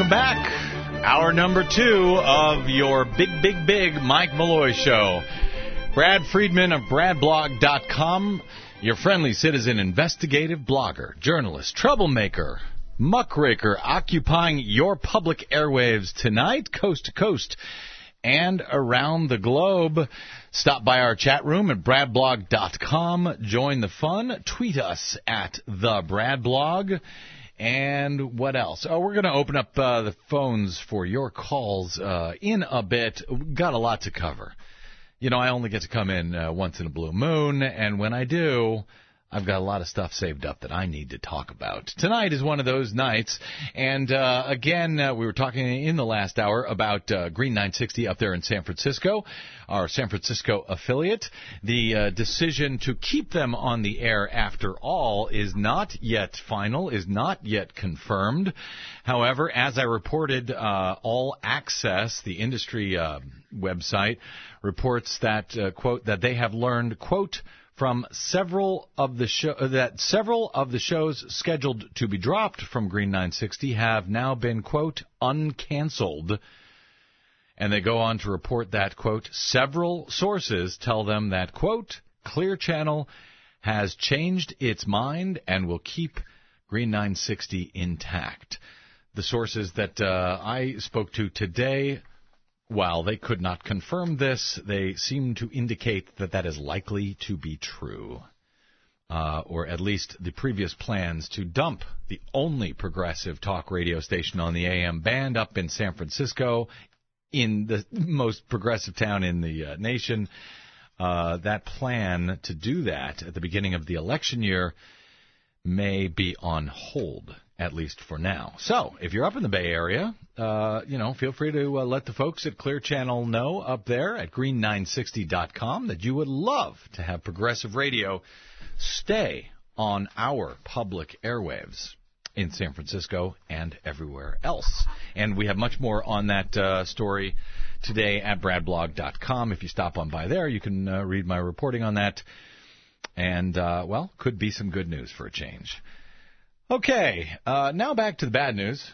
welcome back. Hour number 2 of your big Mike Malloy Show. Brad Friedman of BradBlog.com, your friendly citizen investigative blogger, journalist, troublemaker, muckraker, occupying your public airwaves tonight, coast to coast and around the globe. Stop by our chat room at BradBlog.com. Join the fun. Tweet us at TheBradBlog. And what else? Oh, we're going to open up the phones for your calls in a bit. We've got a lot to cover. You know, I only get to come in once in a blue moon, and when I do, I've got a lot of stuff saved up that I need to talk about. Tonight is one of those nights, and again, we were talking in the last hour about Green 960 up there in San Francisco, our San Francisco affiliate. The decision to keep them on the air, after all, is not yet final, is not yet confirmed. However, as I reported, All Access, the industry website, reports that, quote, that they have learned, quote, from several of the shows scheduled to be dropped from Green 960 have now been, quote, uncanceled. And they go on to report that, quote, several sources tell them that, quote, Clear Channel has changed its mind and will keep Green 960 intact. The sources that I spoke to today, while they could not confirm this, they seem to indicate that that is likely to be true, or at least the previous plans to dump the only progressive talk radio station on the AM band up in San Francisco, in the most progressive town in the nation. That plan to do that at the beginning of the election year may be on hold, at least for now. So, if you're up in the Bay Area, feel free to let the folks at Clear Channel know up there at green960.com that you would love to have progressive radio stay on our public airwaves in San Francisco and everywhere else. And we have much more on that story today at bradblog.com. If you stop on by there, you can read my reporting on that. And, could be some good news for a change. Okay, now back to the bad news.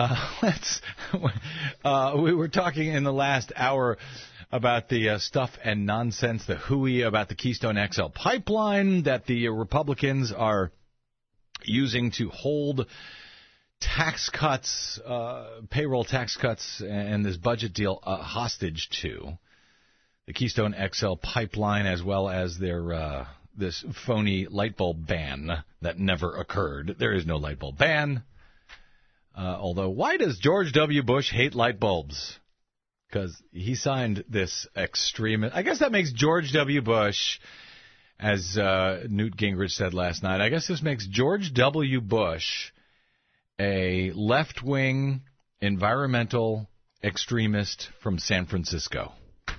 We were talking in the last hour about the stuff and nonsense, the hooey about the Keystone XL pipeline that the Republicans are using to hold tax cuts, payroll tax cuts, and this budget deal hostage to. The Keystone XL pipeline, as well as their this phony light bulb ban that never occurred. There is no light bulb ban. Although, why does George W. Bush hate light bulbs? Because he signed this extremist. I guess that makes George W. Bush, as Newt Gingrich said last night, I guess this makes George W. Bush a left-wing environmental extremist from San Francisco.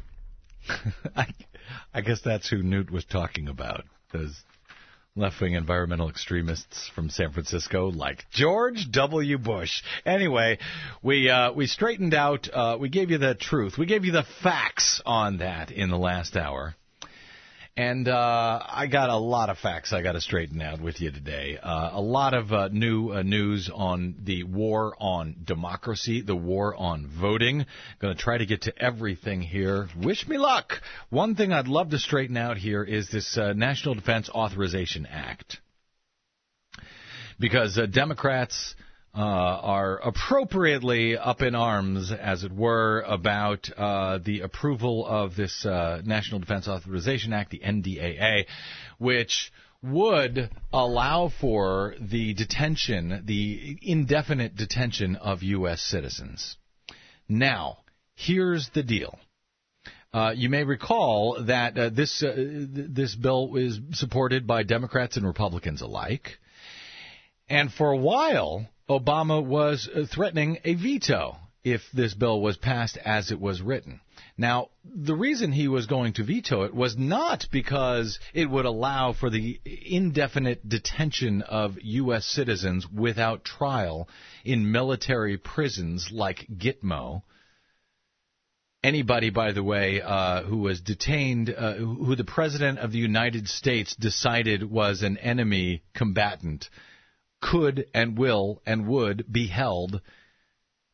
I guess that's who Newt was talking about, those left-wing environmental extremists from San Francisco, like George W. Bush. Anyway, we straightened out, we gave you the truth. We gave you the facts on that in the last hour. And I got a lot of facts I got to straighten out with you today. A lot of new news on the war on democracy, the war on voting. Going to try to get to everything here. Wish me luck. One thing I'd love to straighten out here is this National Defense Authorization Act. Because Democrats are appropriately up in arms, as it were, about the approval of this National Defense Authorization Act, the NDAA, which would allow for the detention, the indefinite detention of U.S. citizens. Now, here's the deal. You may recall that this bill is supported by Democrats and Republicans alike. And for a while, Obama was threatening a veto if this bill was passed as it was written. Now, the reason he was going to veto it was not because it would allow for the indefinite detention of U.S. citizens without trial in military prisons like Gitmo. Anybody, by the way, who was detained, who the President of the United States decided was an enemy combatant, could and will and would be held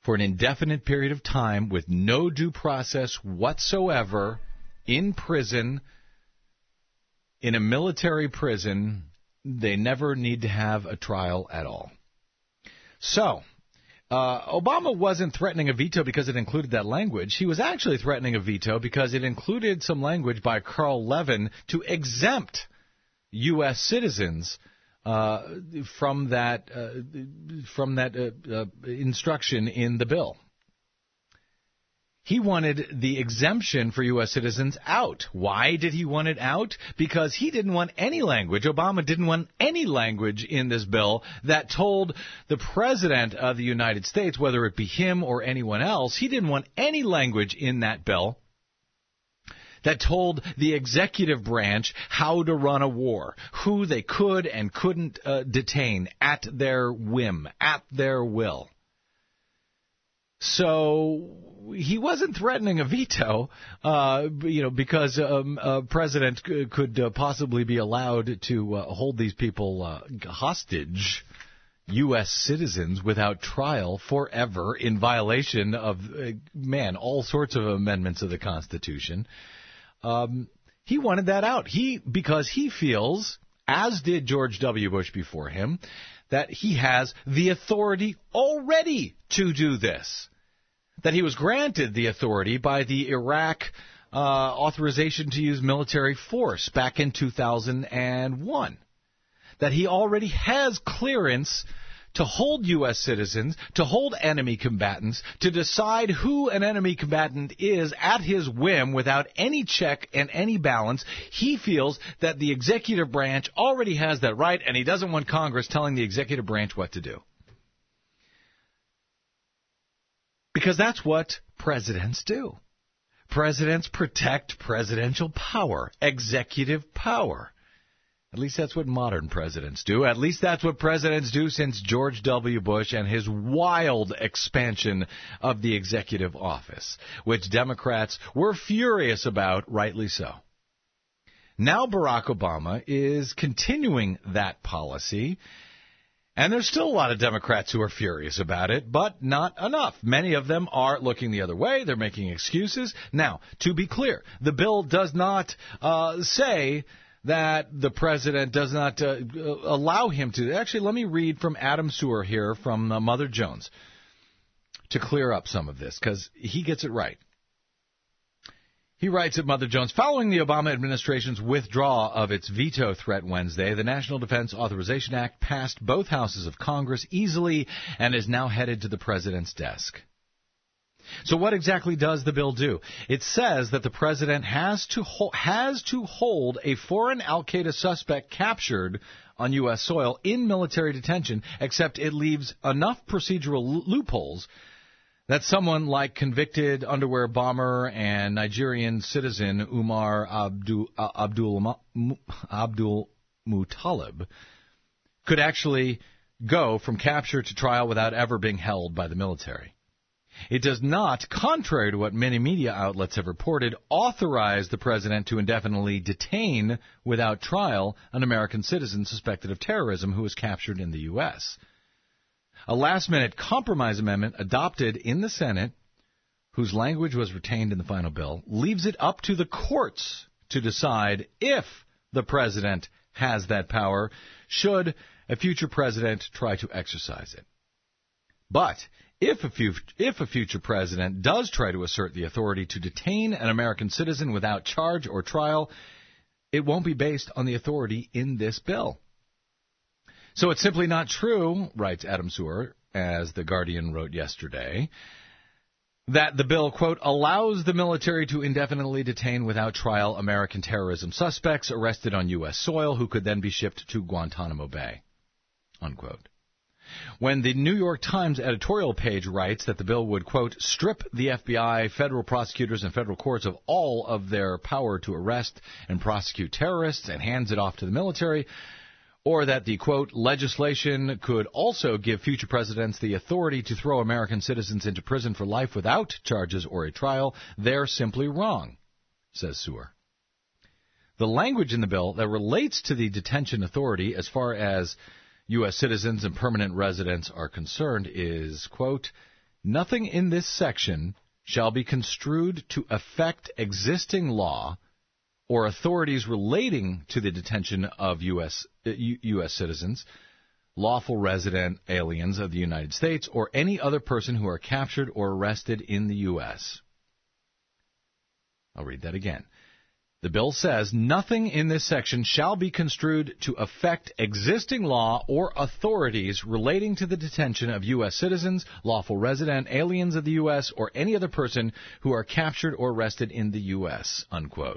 for an indefinite period of time with no due process whatsoever in prison, in a military prison. They never need to have a trial at all. So, Obama wasn't threatening a veto because it included that language. He was actually threatening a veto because it included some language by Carl Levin to exempt U.S. citizens from that instruction in the bill. He wanted the exemption for U.S. citizens out. Why did he want it out? Because he didn't want any language. Obama didn't want any language in this bill that told the President of the United States, whether it be him or anyone else, he didn't want any language in that bill that told the executive branch how to run a war, who they could and couldn't detain at their whim, at their will. So he wasn't threatening a veto, because a president could possibly be allowed to hold these people hostage, U.S. citizens, without trial forever in violation of, all sorts of amendments of the Constitution. He wanted that out. Because he feels, as did George W. Bush before him, that he has the authority already to do this. That he was granted the authority by the Iraq authorization to use military force back in 2001. That he already has clearance to hold U.S. citizens, to hold enemy combatants, to decide who an enemy combatant is at his whim without any check and any balance. He feels that the executive branch already has that right, and he doesn't want Congress telling the executive branch what to do. Because that's what presidents do. Presidents protect presidential power, executive power. At least that's what modern presidents do. At least that's what presidents do since George W. Bush and his wild expansion of the executive office, which Democrats were furious about, rightly so. Now Barack Obama is continuing that policy. And there's still a lot of Democrats who are furious about it, but not enough. Many of them are looking the other way. They're making excuses. Now, to be clear, the bill does not say that the president does not allow him to. Actually, let me read from Adam Sewer here from Mother Jones to clear up some of this, because he gets it right. He writes at Mother Jones, following the Obama administration's withdrawal of its veto threat Wednesday, the National Defense Authorization Act passed both houses of Congress easily and is now headed to the president's desk. So what exactly does the bill do? It says that the president has to hold a foreign al-Qaeda suspect captured on U.S. soil in military detention, except it leaves enough procedural loopholes that someone like convicted underwear bomber and Nigerian citizen Umar Abdul Muttalib could actually go from capture to trial without ever being held by the military. It does not, contrary to what many media outlets have reported, authorize the president to indefinitely detain without trial an American citizen suspected of terrorism who was captured in the U.S. A last-minute compromise amendment adopted in the Senate, whose language was retained in the final bill, leaves it up to the courts to decide if the president has that power, should a future president try to exercise it. But if a future president does try to assert the authority to detain an American citizen without charge or trial, it won't be based on the authority in this bill. So it's simply not true, writes Adam Sewer, as The Guardian wrote yesterday, that the bill, quote, allows the military to indefinitely detain without trial American terrorism suspects arrested on U.S. soil who could then be shipped to Guantanamo Bay, unquote. When the New York Times editorial page writes that the bill would, quote, strip the FBI, federal prosecutors, and federal courts of all of their power to arrest and prosecute terrorists and hands it off to the military, or that the, quote, legislation could also give future presidents the authority to throw American citizens into prison for life without charges or a trial, they're simply wrong, says Sewer. The language in the bill that relates to the detention authority as far as U.S. citizens and permanent residents are concerned is, quote, Nothing in this section shall be construed to affect existing law or authorities relating to the detention of U.S. citizens, lawful resident aliens of the United States, or any other person who are captured or arrested in the U.S. I'll read that again. The bill says nothing in this section shall be construed to affect existing law or authorities relating to the detention of U.S. citizens, lawful resident aliens of the U.S., or any other person who are captured or arrested in the U.S., unquote.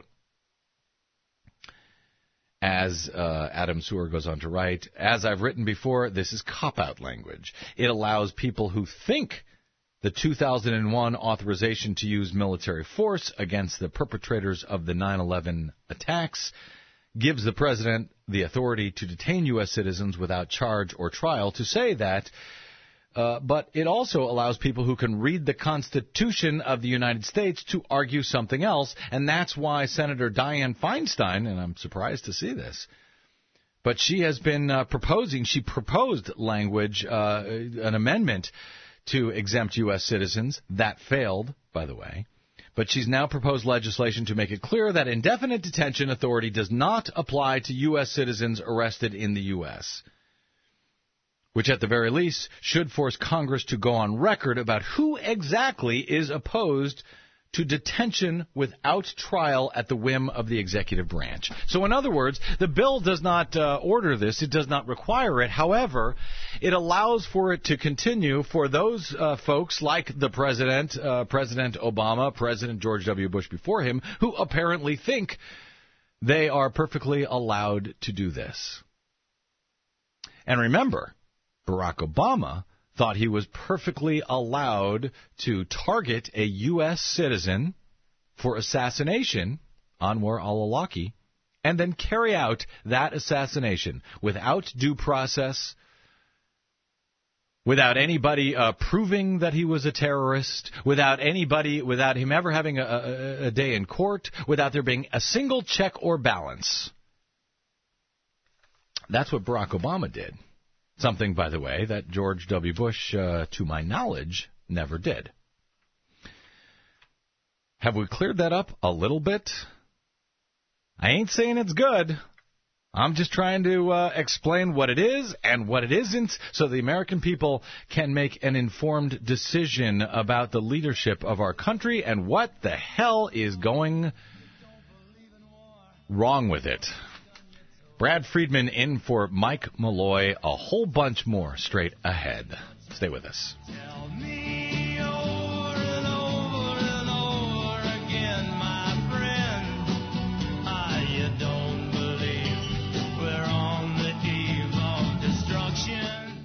As Adam Sewer goes on to write, as I've written before, this is cop-out language. It allows people who think the 2001 authorization to use military force against the perpetrators of the 9/11 attacks gives the president the authority to detain U.S. citizens without charge or trial to say that, but it also allows people who can read the Constitution of the United States to argue something else, and that's why Senator Dianne Feinstein, and I'm surprised to see this, but she has been she proposed language, an amendment to exempt U.S. citizens. That failed, by the way. But she's now proposed legislation to make it clear that indefinite detention authority does not apply to U.S. citizens arrested in the U.S., which at the very least should force Congress to go on record about who exactly is opposed to detention without trial at the whim of the executive branch. So in other words, the bill does not order this. It does not require it. However, it allows for it to continue for those folks like the president, President Obama, President George W. Bush before him, who apparently think they are perfectly allowed to do this. And remember, Barack Obama thought he was perfectly allowed to target a U.S. citizen for assassination, Anwar al-Awlaki, and then carry out that assassination without due process, without anybody proving that he was a terrorist, without him ever having a day in court, without there being a single check or balance. That's what Barack Obama did. Something, by the way, that George W. Bush, to my knowledge, never did. Have we cleared that up a little bit? I ain't saying it's good. I'm just trying to explain what it is and what it isn't so the American people can make an informed decision about the leadership of our country and what the hell is going wrong with it. Brad Friedman in for Mike Malloy. A whole bunch more straight ahead. Stay with us. Tell me over and over and over again, my friend, you don't believe we're on the eve of destruction.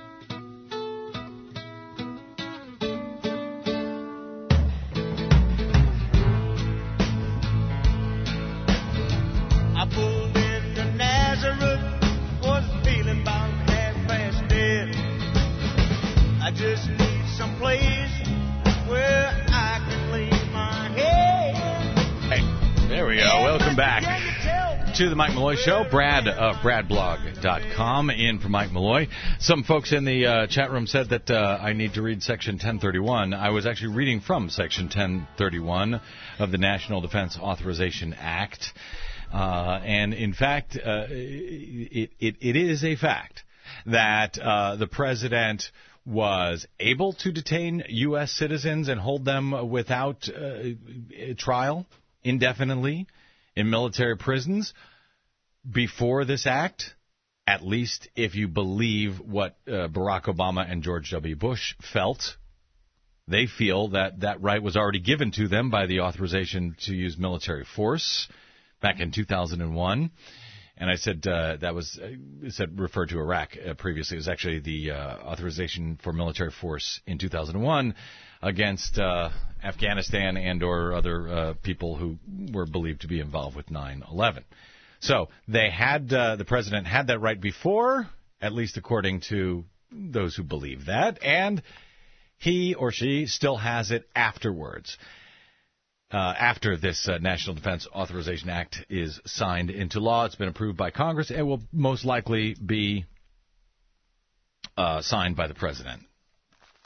I pulled into Nazareth, was feeling about half-past dead. I just need some place where I can lay my head. Hey, there we go. Welcome back to the Mike Malloy Show. Brad of BradBlog.com in for Mike Malloy. Some folks in the chat room said that I need to read Section 1031. I was actually reading from Section 1031 of the National Defense Authorization Act. And in fact, it is a fact that the president was able to detain U.S. citizens and hold them without trial indefinitely in military prisons before this act, at least if you believe what Barack Obama and George W. Bush felt. They feel that that right was already given to them by the authorization to use military force back in 2001. And I said that was referred to Iraq previously. It was actually the authorization for military force in 2001 against Afghanistan and or other people who were believed to be involved with 9/11. So they had the president had that right before, at least according to those who believe that, and he or she still has it afterwards. After this National Defense Authorization Act is signed into law. It's been approved by Congress and will most likely be signed by the president.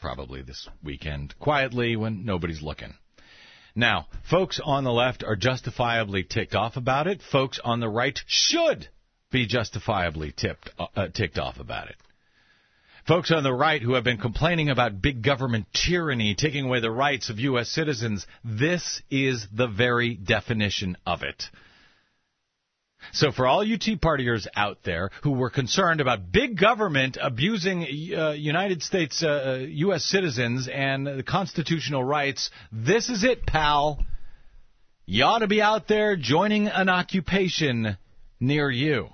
probably this weekend, quietly when nobody's looking. Now, folks on the left are justifiably ticked off about it. Folks on the right should be justifiably ticked off about it. Folks on the right who have been complaining about big government tyranny taking away the rights of U.S. citizens, this is the very definition of it. So for all you Tea Partiers out there who were concerned about big government abusing United States, U.S. citizens and the constitutional rights, this is it, pal. You ought to be out there joining an occupation near you.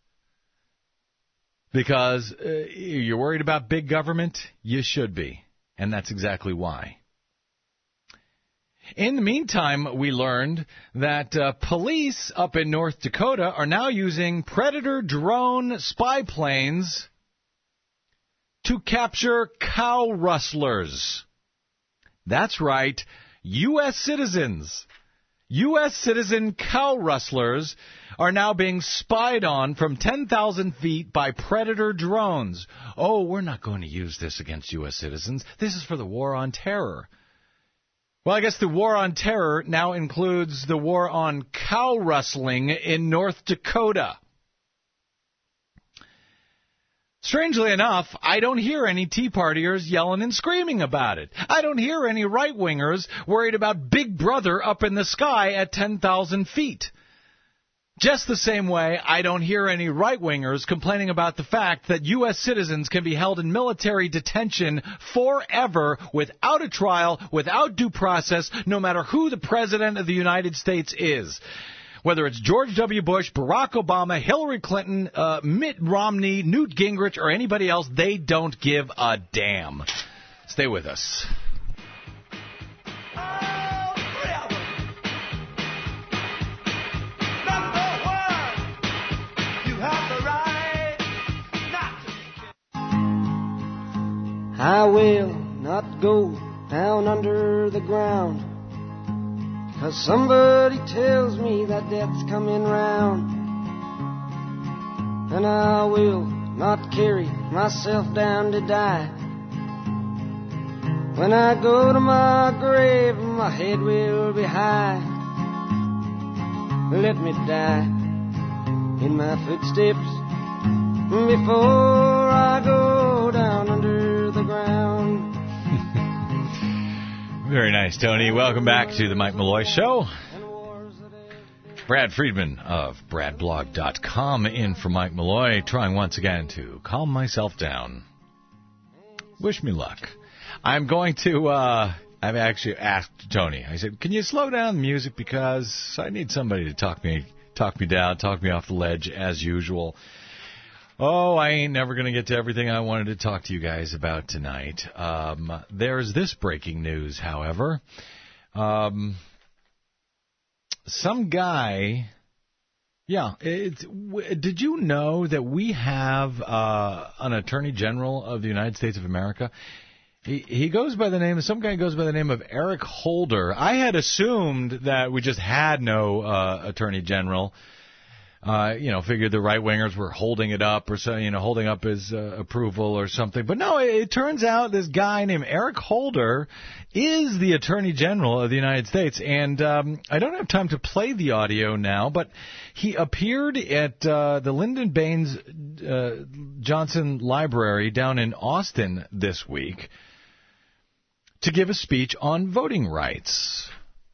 Because you're worried about big government? You should be. And that's exactly why. In the meantime, we learned that police up in North Dakota are now using Predator drone spy planes to capture cow rustlers. That's right, U.S. citizens. U.S. citizen cow rustlers are now being spied on from 10,000 feet by Predator drones. Oh, we're not going to use this against U.S. citizens. This is for the war on terror. Well, I guess the war on terror now includes the war on cow rustling in North Dakota. Strangely enough, I don't hear any Tea Partiers yelling and screaming about it. I don't hear any right-wingers worried about Big Brother up in the sky at 10,000 feet. Just the same way, I don't hear any right-wingers complaining about the fact that U.S. citizens can be held in military detention forever without a trial, without due process, no matter who the President of the United States is. Whether it's George W. Bush, Barack Obama, Hillary Clinton, Mitt Romney, Newt Gingrich, or anybody else, they don't give a damn. Stay with us. I will not go down under the ground, 'cause somebody tells me that death's coming round. And I will not carry myself down to die. When I go to my grave, my head will be high. Let me die in my footsteps before I go down under the ground. Very nice, Tony. Welcome back to the Mike Malloy Show. Brad Friedman of BradBlog.com in for Mike Malloy, trying once again to calm myself down. Wish me luck. I'm going to, I've actually asked Tony, I said, can you slow down the music because I need somebody to talk me down, talk me off the ledge as usual. Oh, I ain't never going to get to everything I wanted to talk to you guys about tonight. There's this breaking news, however. Some guy, did you know that we have an Attorney General of the United States of America? He goes by the name, some guy goes by the name of Eric Holder. I had assumed that we just had no Attorney General. Figured the right-wingers were holding it up or so, holding up his approval or something. But no, it turns out this guy named Eric Holder is the Attorney General of the United States. And I don't have time to play the audio now, but he appeared at the Lyndon Baines Johnson Library down in Austin this week to give a speech on voting rights.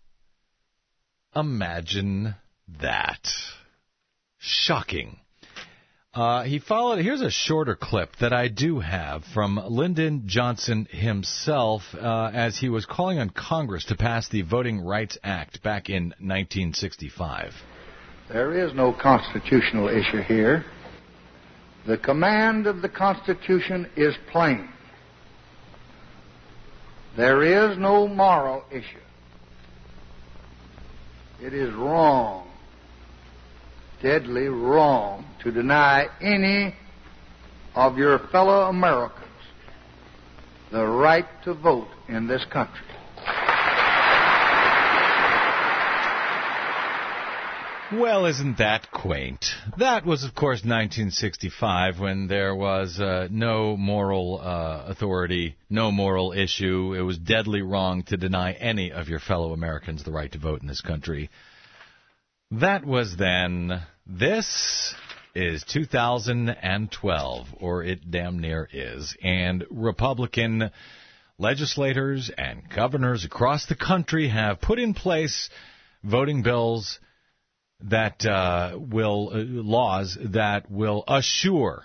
Imagine that. Shocking. He followed. Here's a shorter clip that I do have from Lyndon Johnson himself as he was calling on Congress to pass the Voting Rights Act back in 1965. There is no constitutional issue here. The command of the Constitution is plain. There is no moral issue. It is wrong, deadly wrong, to deny any of your fellow Americans the right to vote in this country. Well, isn't that quaint? That was, of course, 1965 when there was no moral authority, no moral issue. It was deadly wrong to deny any of your fellow Americans the right to vote in this country. That was then. This is 2012, or it damn near is. And Republican legislators and governors across the country have put in place voting bills that laws that will assure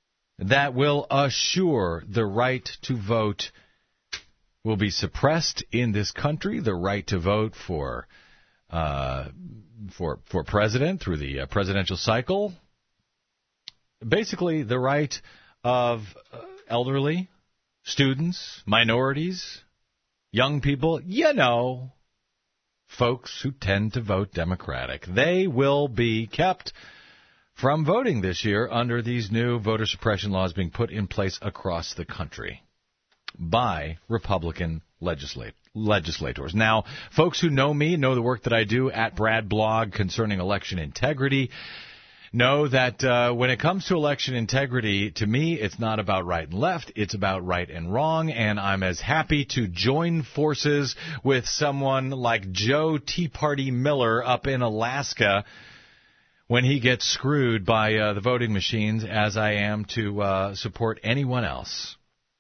the right to vote will be suppressed in this country. The right to vote for president through the presidential cycle. Basically, the right of elderly, students, minorities, young people, folks who tend to vote Democratic. They will be kept from voting this year under these new voter suppression laws being put in place across the country by Republican legislators. Now, folks who know me, know the work that I do at Brad Blog concerning election integrity, know that when it comes to election integrity, to me, it's not about right and left. It's about right and wrong, and I'm as happy to join forces with someone like Joe Tea Party Miller up in Alaska when he gets screwed by the voting machines as I am to support anyone else.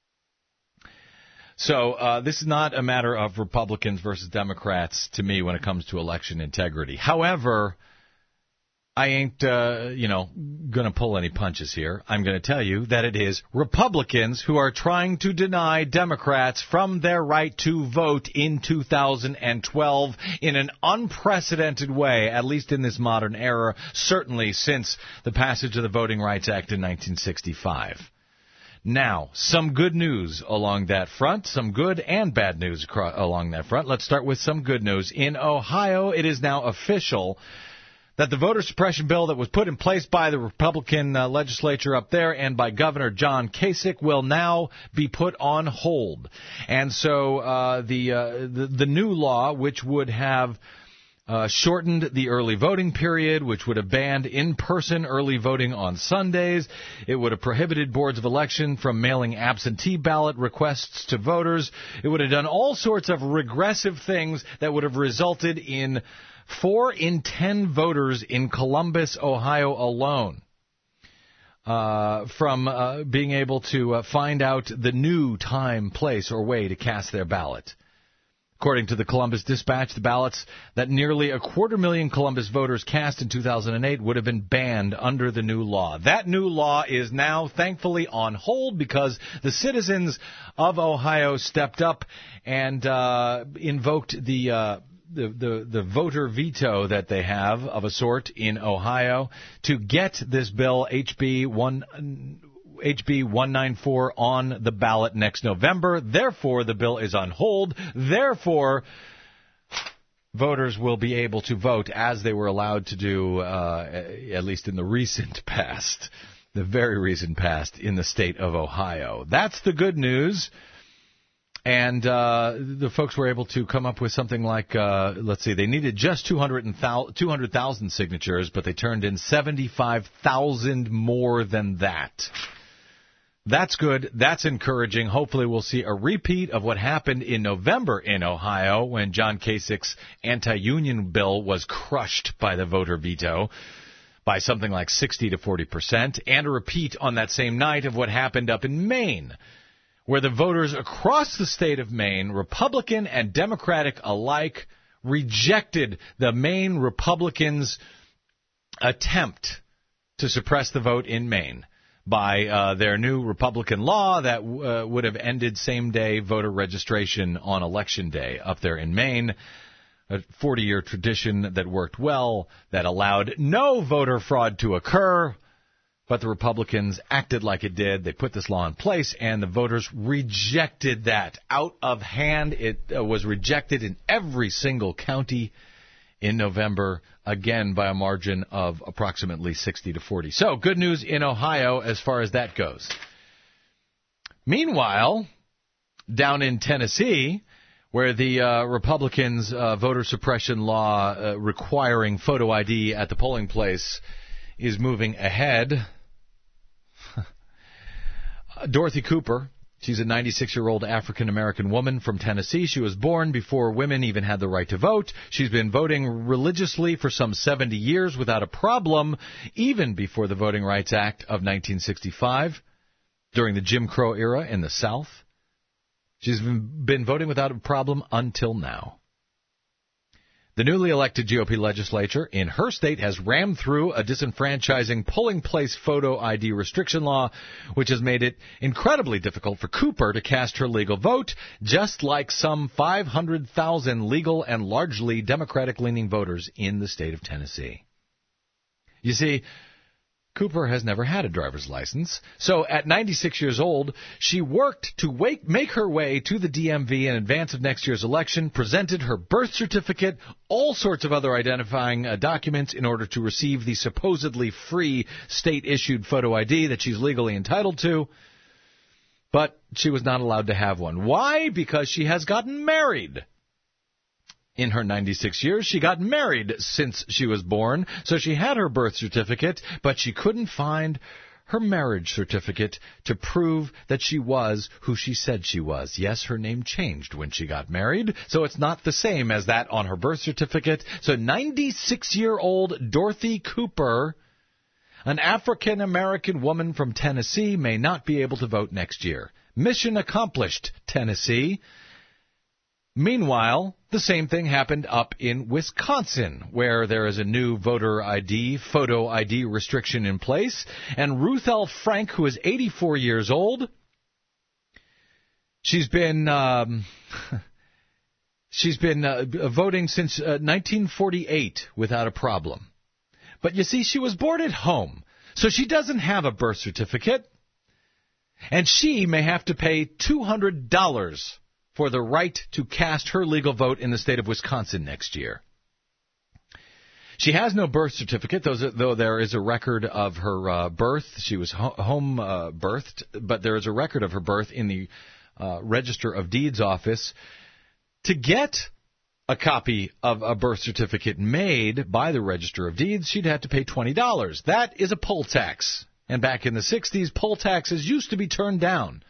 So this is not a matter of Republicans versus Democrats to me when it comes to election integrity. However, I ain't, going to pull any punches here. I'm going to tell you that it is Republicans who are trying to deny Democrats from their right to vote in 2012 in an unprecedented way, at least in this modern era, certainly since the passage of the Voting Rights Act in 1965. Now, some good news along that front, some good and bad news along that front. Let's start with some good news. In Ohio, it is now official that the voter suppression bill that was put in place by the Republican legislature up there and by Governor John Kasich will now be put on hold. And so the new law, which would have shortened the early voting period, which would have banned in-person early voting on Sundays, it would have prohibited boards of election from mailing absentee ballot requests to voters, it would have done all sorts of regressive things that would have resulted in 4 in 10 voters in Columbus, Ohio alone from being able to find out the new time, place, or way to cast their ballot. According to the Columbus Dispatch, the ballots that nearly 250,000 Columbus voters cast in 2008 would have been banned under the new law. That new law is now thankfully on hold because the citizens of Ohio stepped up and invoked the voter veto that they have of a sort in Ohio to get this bill, HB 194, on the ballot next November. Therefore, the bill is on hold. Therefore, voters will be able to vote as they were allowed to do, at least in the recent past, the very recent past in the state of Ohio. That's the good news. And the folks were able to come up with something like, let's see, they needed just 200,000 signatures, but they turned in 75,000 more than that. That's good. That's encouraging. Hopefully we'll see a repeat of what happened in November in Ohio when John Kasich's anti-union bill was crushed by the voter veto by something like 60 to 40%, and a repeat on that same night of what happened up in Maine, where the voters across the state of Maine, Republican and Democratic alike, rejected the Maine Republicans' attempt to suppress the vote in Maine by their new Republican law that would have ended same-day voter registration on Election Day up there in Maine, a 40-year tradition that worked well, that allowed no voter fraud to occur. But the Republicans acted like it did. They put this law in place, and the voters rejected that out of hand. It was rejected in every single county in November, again by a margin of approximately 60 to 40. So, good news in Ohio as far as that goes. Meanwhile, down in Tennessee, where the Republicans' voter suppression law requiring photo ID at the polling place is moving ahead. Dorothy Cooper, she's a 96-year-old African-American woman from Tennessee. She was born before women even had the right to vote. She's been voting religiously for some 70 years without a problem, even before the Voting Rights Act of 1965, during the Jim Crow era in the South. She's been voting without a problem until now. The newly elected GOP legislature in her state has rammed through a disenfranchising polling place photo ID restriction law, which has made it incredibly difficult for Cooper to cast her legal vote, just like some 500,000 legal and largely Democratic-leaning voters in the state of Tennessee. You see, Cooper has never had a driver's license, so at 96 years old, she worked to make her way to the DMV in advance of next year's election, presented her birth certificate, all sorts of other identifying documents in order to receive the supposedly free state-issued photo ID that she's legally entitled to, but she was not allowed to have one. Why? Because she has gotten married. In her 96 years, she got married since she was born, so she had her birth certificate, but she couldn't find her marriage certificate to prove that she was who she said she was. Yes, her name changed when she got married, so it's not the same as that on her birth certificate. So 96-year-old Dorothy Cooper, an African-American woman from Tennessee, may not be able to vote next year. Mission accomplished, Tennessee. Meanwhile, the same thing happened up in Wisconsin, where there is a new voter ID, photo ID restriction in place. And Ruth L. Frank, who is 84 years old, she's been voting since 1948 without a problem. But you see, she was born at home, so she doesn't have a birth certificate, and she may have to pay $200 for the right to cast her legal vote in the state of Wisconsin next year. She has no birth certificate, though there is a record of her birth. She was home birthed, but there is a record of her birth in the Register of Deeds office. To get a copy of a birth certificate made by the Register of Deeds, she'd have to pay $20. That is a poll tax. And back in the 60s, poll taxes used to be turned down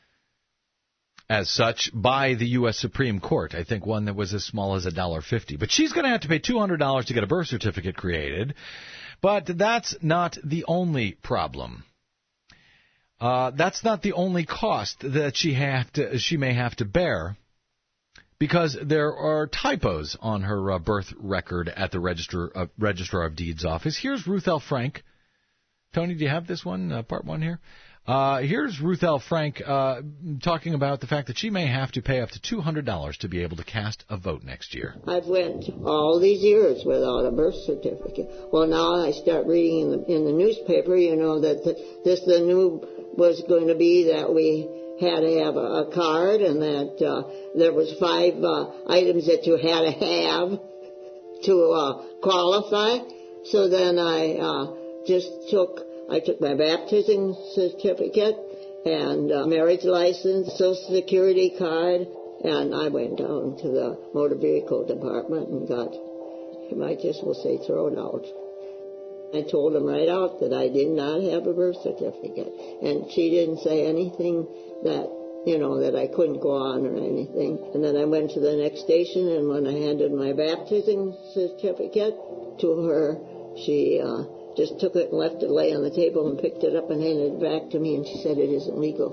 as such by the U.S. Supreme Court. I think one that was as small as $1.50. But she's going to have to pay $200 to get a birth certificate created. But that's not the only problem. That's not the only cost that she may have to bear, because there are typos on her birth record at the Registrar of Deeds office. Here's Ruth L. Frank. Tony, do you have this one, part one here? Here's Ruth L. Frank talking about the fact that she may have to pay up to $200 to be able to cast a vote next year. I've went all these years without a birth certificate. Well, now I start reading in the newspaper, that the new was going to be that we had to have a card, and that there was 5 items that you had to have to qualify. So then I took my baptism certificate and marriage license, Social Security card, and I went down to the motor vehicle department and got, I just will say, thrown out. I told them right out that I did not have a birth certificate, and she didn't say anything that, that I couldn't go on or anything. And then I went to the next station, and when I handed my baptism certificate to her, she just took it and left it lay on the table and picked it up and handed it back to me, and she said it isn't legal.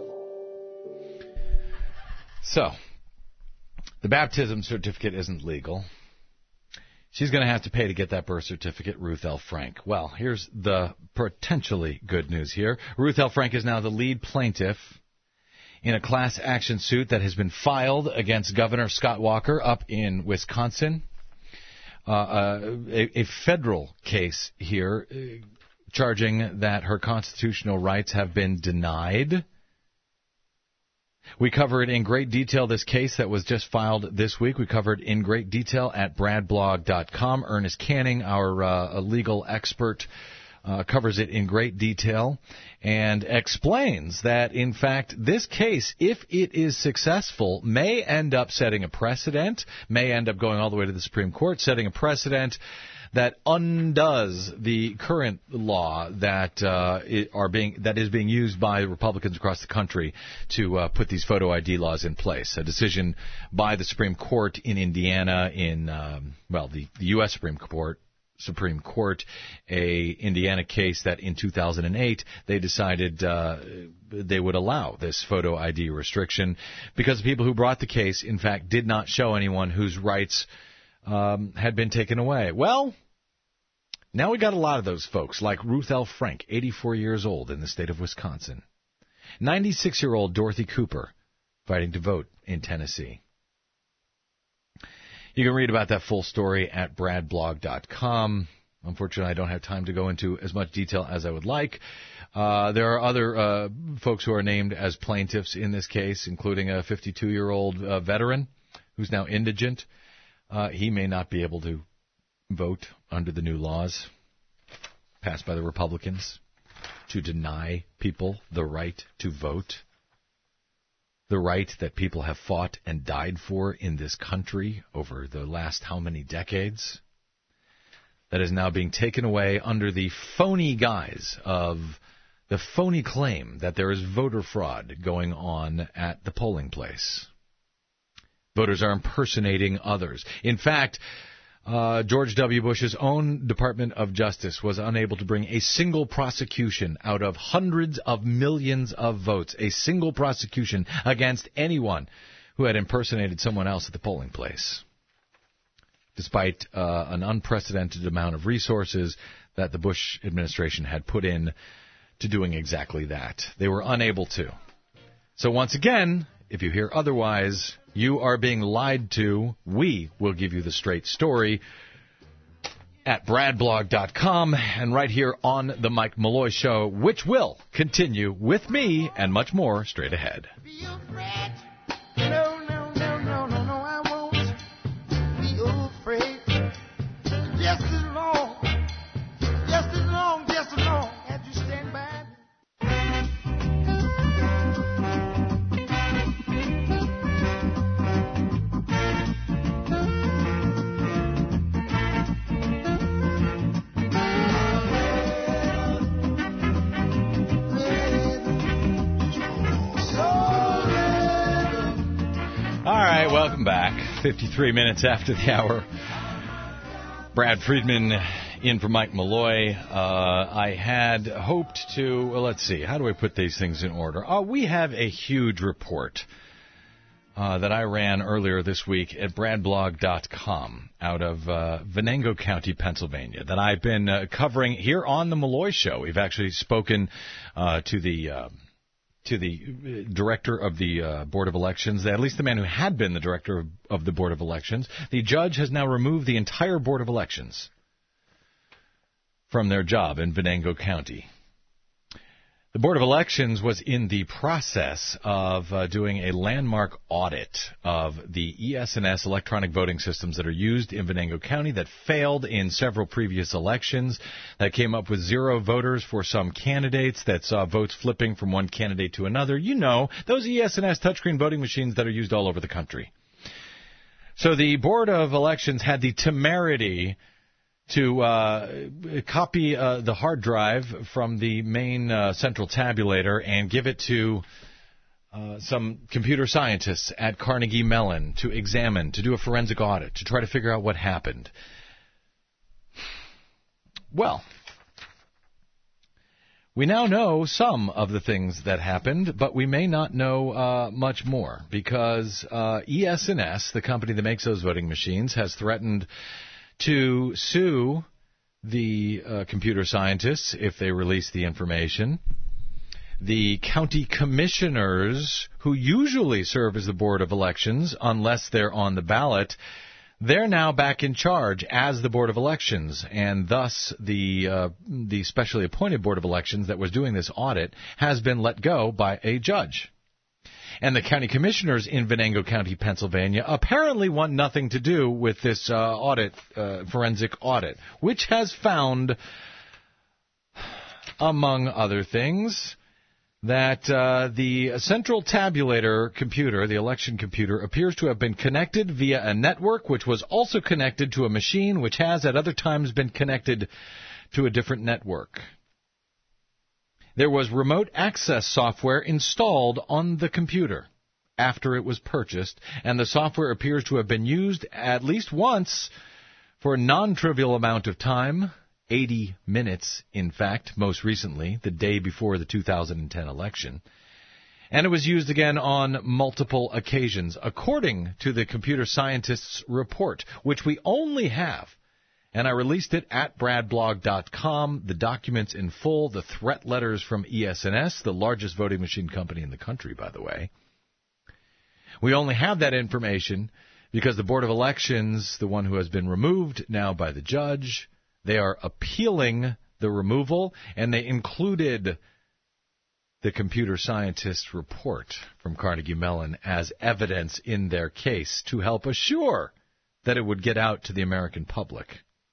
So, the baptism certificate isn't legal. She's going to have to pay to get that birth certificate, Ruth L. Frank. Well, here's the potentially good news here. Ruth L. Frank is now the lead plaintiff in a class action suit that has been filed against Governor Scott Walker up in Wisconsin. A federal case here charging that her constitutional rights have been denied. We cover it in great detail, this case that was just filed this week. We covered in great detail at bradblog.com. Ernest Canning, our legal expert, covers it in great detail and explains that, in fact, this case, if it is successful, may end up setting a precedent, may end up going all the way to the Supreme Court, setting a precedent that undoes the current law that is being used by Republicans across the country to put these photo ID laws in place. A decision by the Supreme Court in Indiana in the U.S. Supreme Court, a Indiana case that in 2008 they decided they would allow this photo ID restriction because the people who brought the case, in fact, did not show anyone whose rights had been taken away. Well, now we got a lot of those folks, like Ruth L. Frank, 84 years old in the state of Wisconsin. 96-year-old Dorothy Cooper, fighting to vote in Tennessee. You can read about that full story at bradblog.com. Unfortunately, I don't have time to go into as much detail as I would like. There are other folks who are named as plaintiffs in this case, including a 52-year-old veteran who's now indigent. He may not be able to vote under the new laws passed by the Republicans to deny people the right to vote, the right that people have fought and died for in this country over the last how many decades, that is now being taken away under the phony guise of the phony claim that there is voter fraud going on at the polling place. Voters are impersonating others. In fact, George W. Bush's own Department of Justice was unable to bring a single prosecution out of hundreds of millions of votes, a single prosecution against anyone who had impersonated someone else at the polling place, despite an unprecedented amount of resources that the Bush administration had put in to doing exactly that. They were unable to. So once again, if you hear otherwise, you are being lied to. We will give you the straight story at bradblog.com and right here on The Mike Malloy Show, which will continue with me and much more straight ahead. No, I won't be afraid. Just as long as you stand by me. All right, welcome back. 53 minutes after the hour. Brad Friedman in for Mike Malloy. I had hoped to, let's see, how do I put these things in order? We have a huge report that I ran earlier this week at bradblog.com out of Venango County, Pennsylvania, that I've been covering here on the Malloy Show. We've actually spoken to the director of the Board of Elections, at least the man who had been the director of the Board of Elections. The judge has now removed the entire Board of Elections from their job in Venango County. The Board of Elections was in the process of doing a landmark audit of the ES&S electronic voting systems that are used in Venango County that failed in several previous elections, that came up with 0 voters for some candidates, that saw votes flipping from one candidate to another. You know, those ES&S touchscreen voting machines that are used all over the country. So the Board of Elections had the temerity to copy the hard drive from the main central tabulator and give it to some computer scientists at Carnegie Mellon to examine, to do a forensic audit, to try to figure out what happened. Well, we now know some of the things that happened, but we may not know much more, because ES&S, the company that makes those voting machines, has threatened to sue the computer scientists if they release the information. The county commissioners, who usually serve as the Board of Elections, unless they're on the ballot, they're now back in charge as the Board of Elections, and thus the specially appointed Board of Elections that was doing this audit has been let go by a judge. And the county commissioners in Venango County, Pennsylvania, apparently want nothing to do with this forensic audit, which has found among other things, that the central tabulator computer, the election computer, appears to have been connected via a network which was also connected to a machine which has at other times been connected to a different network. There was remote access software installed on the computer after it was purchased, and the software appears to have been used at least once for a non-trivial amount of time, 80 minutes, in fact, most recently, the day before the 2010 election. And it was used again on multiple occasions, according to the computer scientists' report, which we only have. And I released it at bradblog.com, the documents in full, the threat letters from ES&S, the largest voting machine company in the country, by the way. We only have that information because the Board of Elections, the one who has been removed now by the judge, they are appealing the removal, and they included the computer scientist's report from Carnegie Mellon as evidence in their case to help assure that it would get out to the American public.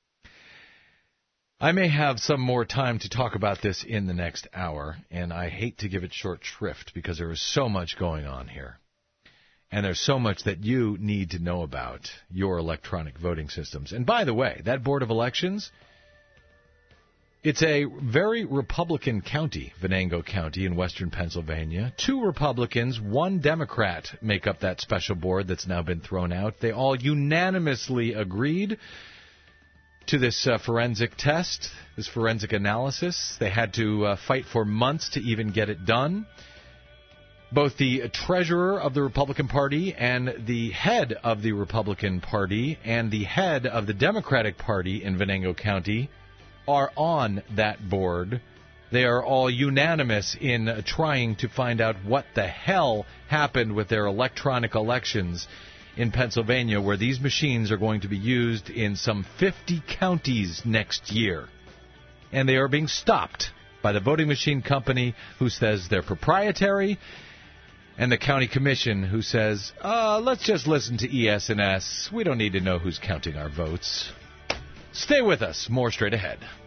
I may have some more time to talk about this in the next hour, and I hate to give it short shrift because there is so much going on here. And there's so much that you need to know about your electronic voting systems. And by the way, that Board of Elections, it's a very Republican county, Venango County in western Pennsylvania. 2 Republicans, 1 Democrat make up that special board that's now been thrown out. They all unanimously agreed to this forensic test, this forensic analysis. They had to fight for months to even get it done. Both the treasurer of the Republican Party and the head of the Republican Party and the head of the Democratic Party in Venango County are on that board. They are all unanimous in trying to find out what the hell happened with their electronic elections in Pennsylvania, where these machines are going to be used in some 50 counties next year. And they are being stopped by the voting machine company who says they're proprietary, and the county commission who says, let's just listen to ES&S. We don't need to know who's counting our votes. Stay with us. More straight ahead.